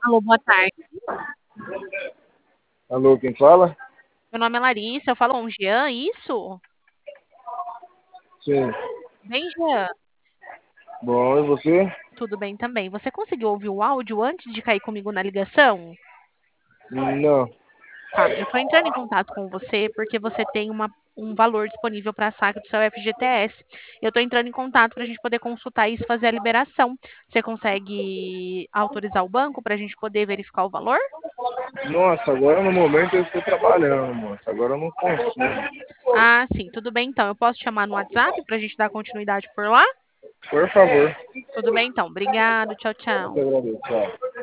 Alô, boa tarde. Alô, quem fala? Meu nome é Larissa, eu falo com o Jean, isso? Sim. Bem, Jean, Bom, e você? tudo bem também. Você conseguiu ouvir o áudio antes de cair comigo na ligação? Não. Tá, eu tô entrando em contato com você porque você tem um valor disponível para saque do seu FGTS. Eu tô entrando em contato para a gente poder consultar isso e fazer a liberação. Você consegue autorizar o banco para a gente poder verificar o valor? Nossa, agora no momento eu estou trabalhando, moça. Agora eu não consigo. Ah, sim, tudo bem então. Eu posso te chamar no WhatsApp para a gente dar continuidade por lá? Por favor. Tudo bem então. Obrigado, tchau, Eu te tchau. agradeço. Tchau.